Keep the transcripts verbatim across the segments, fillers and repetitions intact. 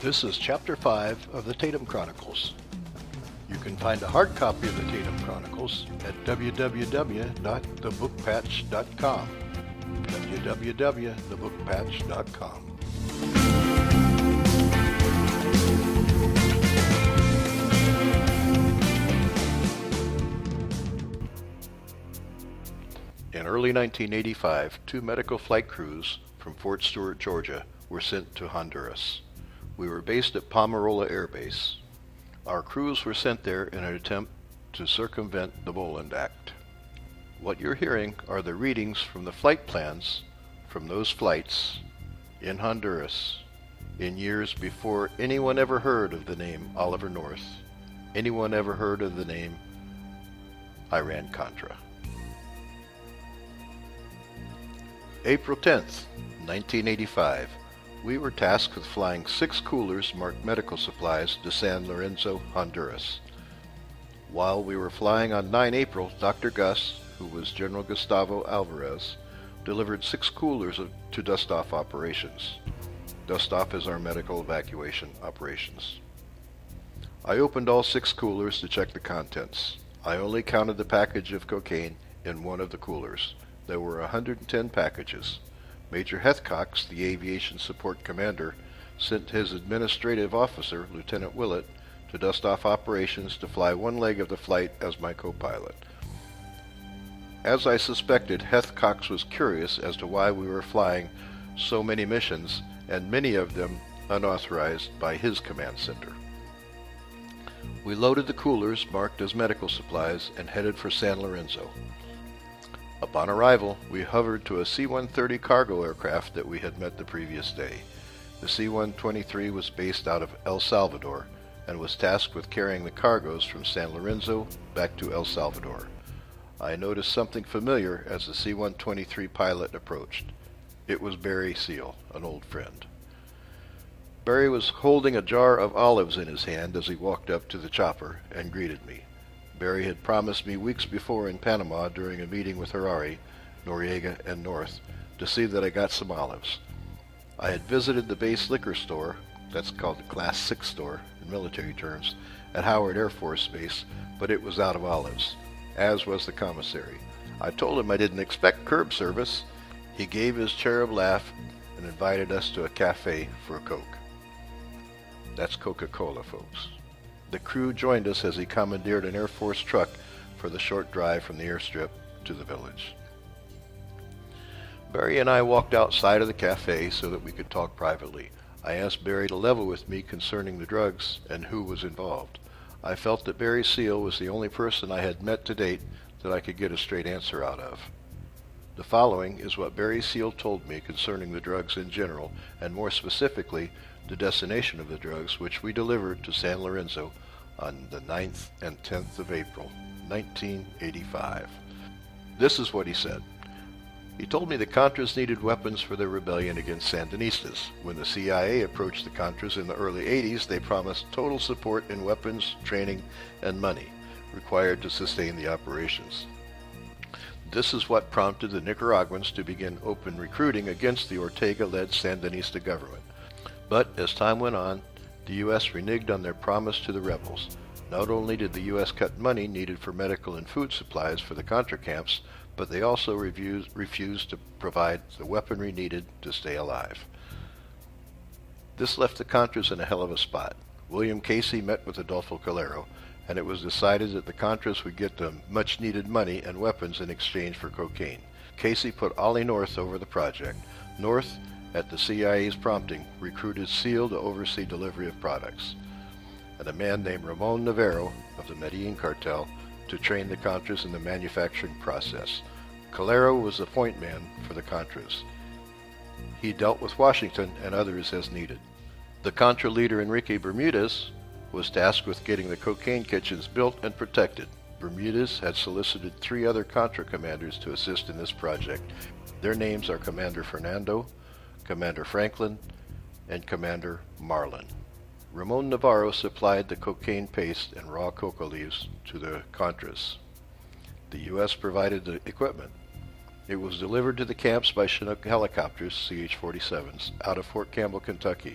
This is Chapter five of the Tatum Chronicles. You can find a hard copy of the Tatum Chronicles at w w w dot the book patch dot com. w w w dot the book patch dot com. In early nineteen eighty-five, two medical flight crews from Fort Stewart, Georgia, were sent to Honduras. We were based at Pomarola Air Base. Our crews were sent there in an attempt to circumvent the Boland Act. What you're hearing are the readings from the flight plans from those flights in Honduras in years before anyone ever heard of the name Oliver North, anyone ever heard of the name Iran-Contra. April tenth, nineteen eighty-five. We were tasked with flying six coolers marked medical supplies to San Lorenzo, Honduras. While we were flying on the ninth of April, Doctor Gus, who was General Gustavo Alvarez, delivered six coolers to Dustoff Operations. Dustoff is our medical evacuation operations. I opened all six coolers to check the contents. I only counted the package of cocaine in one of the coolers. There were one hundred ten packages. Major Hethcox, the aviation support commander, sent his administrative officer, Lieutenant Willett, to Dustoff Operations to fly one leg of the flight as my co-pilot. As I suspected, Hethcox was curious as to why we were flying so many missions, and many of them unauthorized by his command center. We loaded the coolers marked as medical supplies and headed for San Lorenzo. Upon arrival, we hovered to a C one thirty cargo aircraft that we had met the previous day. The C one twenty-three was based out of El Salvador and was tasked with carrying the cargoes from San Lorenzo back to El Salvador. I noticed something familiar as the C one twenty-three pilot approached. It was Barry Seal, an old friend. Barry was holding a jar of olives in his hand as he walked up to the chopper and greeted me. Barry had promised me weeks before in Panama during a meeting with Harari, Noriega, and North to see that I got some olives. I had visited the base liquor store, that's called the Class six store in military terms, at Howard Air Force Base, but it was out of olives, as was the commissary. I told him I didn't expect curb service. He gave his cherub laugh and invited us to a cafe for a Coke. That's Coca-Cola, folks. The crew joined us as he commandeered an Air Force truck for the short drive from the airstrip to the village. Barry and I walked outside of the cafe so that we could talk privately. I asked Barry to level with me concerning the drugs and who was involved. I felt that Barry Seal was the only person I had met to date that I could get a straight answer out of. The following is what Barry Seal told me concerning the drugs in general, and more specifically, the destination of the drugs, which we delivered to San Lorenzo on the ninth and tenth of April, nineteen eighty-five. This is what he said. He told me the Contras needed weapons for their rebellion against Sandinistas. When the C I A approached the Contras in the early eighties, they promised total support in weapons, training, and money required to sustain the operations. This is what prompted the Nicaraguans to begin open recruiting against the Ortega-led Sandinista government. But as time went on, the U S reneged on their promise to the rebels. Not only did the U S cut money needed for medical and food supplies for the Contra camps, but they also refused, refused to provide the weaponry needed to stay alive. This left the Contras in a hell of a spot. William Casey met with Adolfo Calero, and it was decided that the Contras would get the much-needed money and weapons in exchange for cocaine. Casey put Ollie North over the project. North, at the C I A's prompting, recruited Seal to oversee delivery of products, and a man named Ramon Navarro of the Medellin cartel to train the Contras in the manufacturing process. Calero was the point man for the Contras. He dealt with Washington and others as needed. The Contra leader Enrique Bermudez was tasked with getting the cocaine kitchens built and protected. Bermudez had solicited three other Contra commanders to assist in this project. Their names are Commander Fernando, Commander Franklin, and Commander Marlin. Ramon Navarro supplied the cocaine paste and raw coca leaves to the Contras. The U S provided the equipment. It was delivered to the camps by Chinook helicopters, C H forty-sevens, out of Fort Campbell, Kentucky.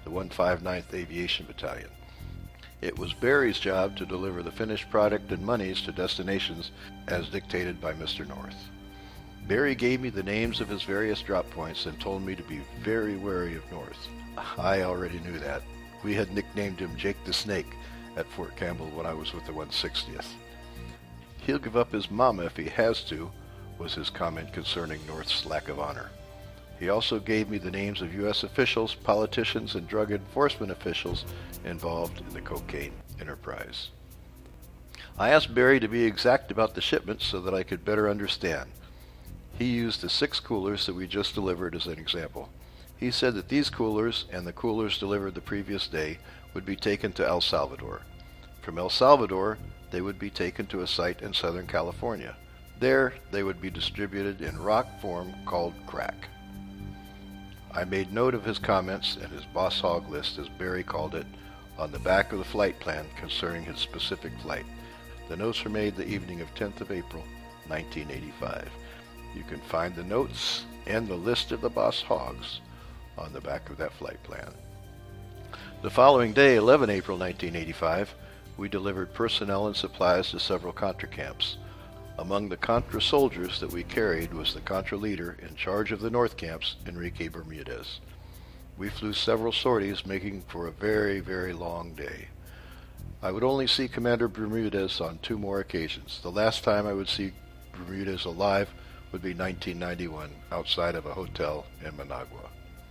the one fifty-ninth Aviation Battalion. It was Barry's job to deliver the finished product and monies to destinations as dictated by Mister North. Barry gave me the names of his various drop points and told me to be very wary of North. I already knew that. We had nicknamed him Jake the Snake at Fort Campbell when I was with the one sixtieth. "He'll give up his mama if he has to," was his comment concerning North's lack of honor. He also gave me the names of U S officials, politicians, and drug enforcement officials involved in the cocaine enterprise. I asked Barry to be exact about the shipments so that I could better understand. He used the six coolers that we just delivered as an example. He said that these coolers and the coolers delivered the previous day would be taken to El Salvador. From El Salvador, they would be taken to a site in Southern California. There, they would be distributed in rock form called crack. I made note of his comments and his boss hog list, as Barry called it, on the back of the flight plan concerning his specific flight. The notes were made the evening of tenth of April, nineteen eighty-five. You can find the notes and the list of the boss hogs on the back of that flight plan. The following day, eleventh of April nineteen eighty-five, we delivered personnel and supplies to several Contra camps. Among the Contra soldiers that we carried was the Contra leader in charge of the North camps, Enrique Bermudez. We flew several sorties, making for a very, very long day. I would only see Commander Bermudez on two more occasions. The last time I would see Bermudez alive would be nineteen ninety-one, outside of a hotel in Managua.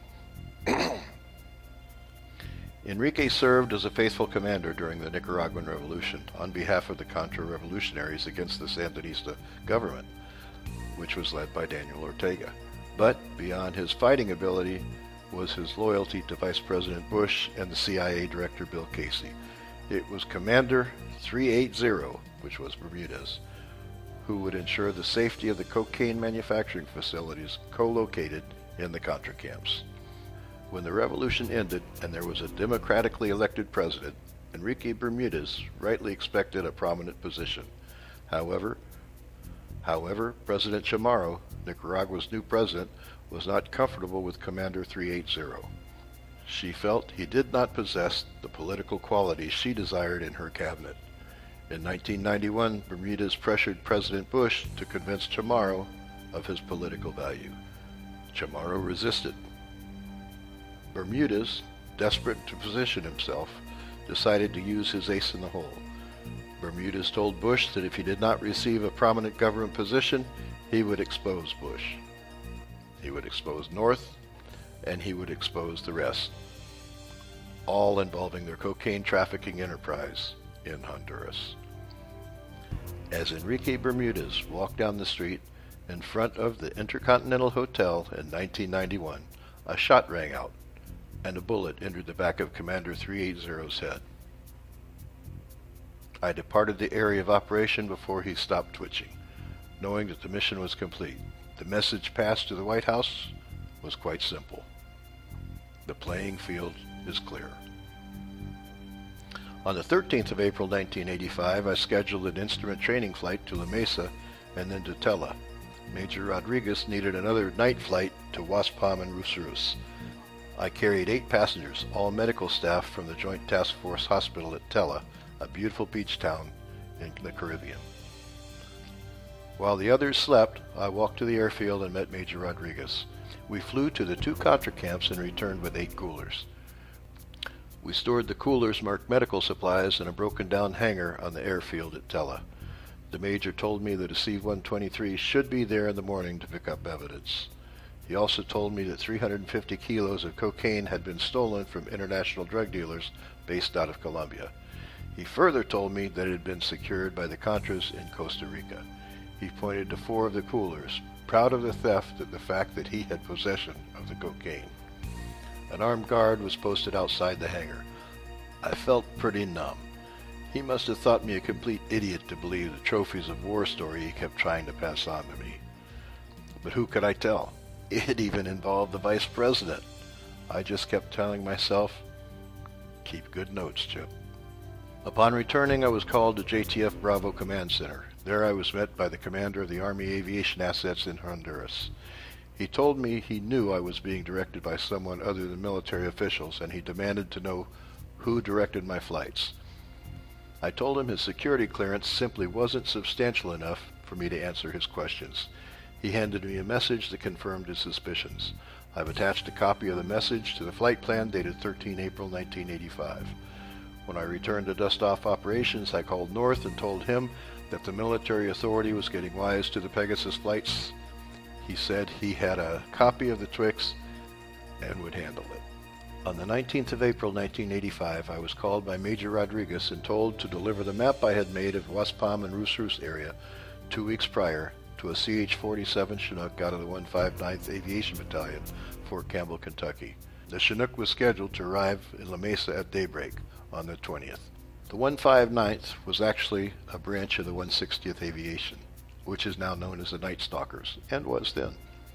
Enrique served as a faithful commander during the Nicaraguan Revolution on behalf of the Contra-revolutionaries against the Sandinista government, which was led by Daniel Ortega. But beyond his fighting ability was his loyalty to Vice President Bush and the C I A Director Bill Casey. It was Commander three eighty, which was Bermudez, who would ensure the safety of the cocaine manufacturing facilities co-located in the Contra camps. When the revolution ended and there was a democratically elected president, Enrique Bermudez rightly expected a prominent position. However, however, President Chamorro, Nicaragua's new president, was not comfortable with Commander three eighty. She felt he did not possess the political qualities she desired in her cabinet. In nineteen ninety-one, Bermudez pressured President Bush to convince Chamorro of his political value. Chamorro resisted. Bermudez, desperate to position himself, decided to use his ace in the hole. Bermudez told Bush that if he did not receive a prominent government position, he would expose Bush. He would expose North, and he would expose the rest, all involving their cocaine trafficking enterprise in Honduras. As Enrique Bermudez walked down the street in front of the Intercontinental Hotel in nineteen ninety-one, a shot rang out, and a bullet entered the back of Commander three eighty's head. I departed the area of operation before he stopped twitching, knowing that the mission was complete. The message passed to the White House was quite simple. The playing field is clear. On the thirteenth of April nineteen eighty-five, I scheduled an instrument training flight to La Mesa and then to Tela. Major Rodriguez needed another night flight to Waspam and Roussirous. I carried eight passengers, all medical staff from the Joint Task Force Hospital at Tela, a beautiful beach town in the Caribbean. While the others slept, I walked to the airfield and met Major Rodriguez. We flew to the two Contra camps and returned with eight coolers. We stored the coolers marked medical supplies in a broken-down hangar on the airfield at Tela. The Major told me that a C one twenty-three should be there in the morning to pick up evidence. He also told me that three hundred fifty kilos of cocaine had been stolen from international drug dealers based out of Colombia. He further told me that it had been secured by the Contras in Costa Rica. He pointed to four of the coolers, proud of the theft and the fact that he had possession of the cocaine. An armed guard was posted outside the hangar. I felt pretty numb. He must have thought me a complete idiot to believe the trophies of war story he kept trying to pass on to me. But who could I tell? It even involved the Vice President. I just kept telling myself, keep good notes, Chip. Upon returning, I was called to J T F Bravo Command Center. There I was met by the commander of the Army Aviation Assets in Honduras. He told me he knew I was being directed by someone other than military officials, and he demanded to know who directed my flights. I told him his security clearance simply wasn't substantial enough for me to answer his questions. He handed me a message that confirmed his suspicions. I've attached a copy of the message to the flight plan dated thirteenth April nineteen eighty-five. When I returned to dust-off operations, I called North and told him that the military authority was getting wise to the Pegasus flights. He said he had a copy of the Twix and would handle it. On the nineteenth of April nineteen eighty-five, I was called by Major Rodriguez and told to deliver the map I had made of West Palm and Roos Roos area two weeks prior to a C H forty-seven Chinook out of the one fifty-ninth Aviation Battalion, Fort Campbell, Kentucky. The Chinook was scheduled to arrive in La Mesa at daybreak on the twentieth. The one fifty-ninth was actually a branch of the one sixtieth Aviation, which is now known as the Night Stalkers, and was then.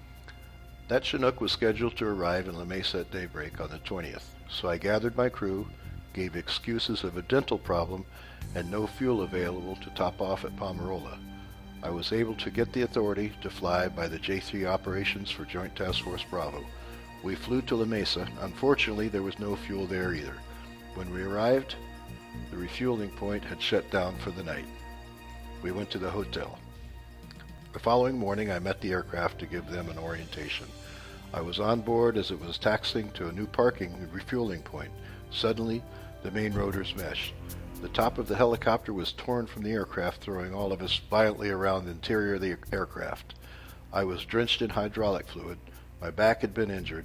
That Chinook was scheduled to arrive in La Mesa at daybreak on the twentieth, so I gathered my crew, gave excuses of a dental problem and no fuel available to top off at Pomarola. I was able to get the authority to fly by the J three operations for Joint Task Force Bravo. We flew to La Mesa. Unfortunately, there was no fuel there either. When we arrived, the refueling point had shut down for the night. We went to the hotel. The following morning, I met the aircraft to give them an orientation. I was on board as it was taxiing to a new parking and refueling point. Suddenly, the main rotors meshed. The top of the helicopter was torn from the aircraft, throwing all of us violently around the interior of the aircraft. I was drenched in hydraulic fluid. My back had been injured.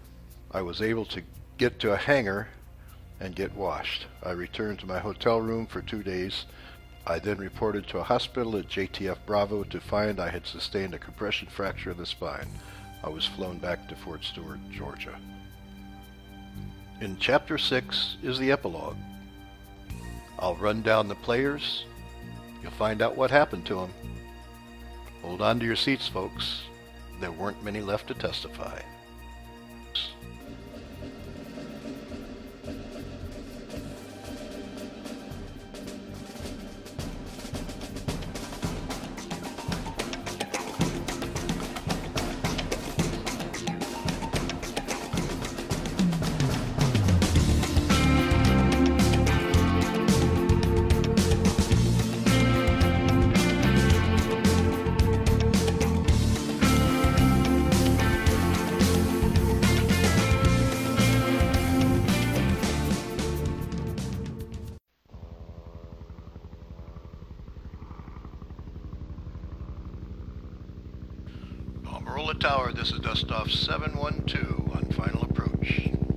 I was able to get to a hangar and get washed. I returned to my hotel room for two days. I then reported to a hospital at J T F Bravo to find I had sustained a compression fracture of the spine. I was flown back to Fort Stewart, Georgia. In Chapter six is the epilogue. I'll run down the players. You'll find out what happened to them. Hold on to your seats, folks. There weren't many left to testify. Pomarola Tower, this is Dustoff seven one two on final approach.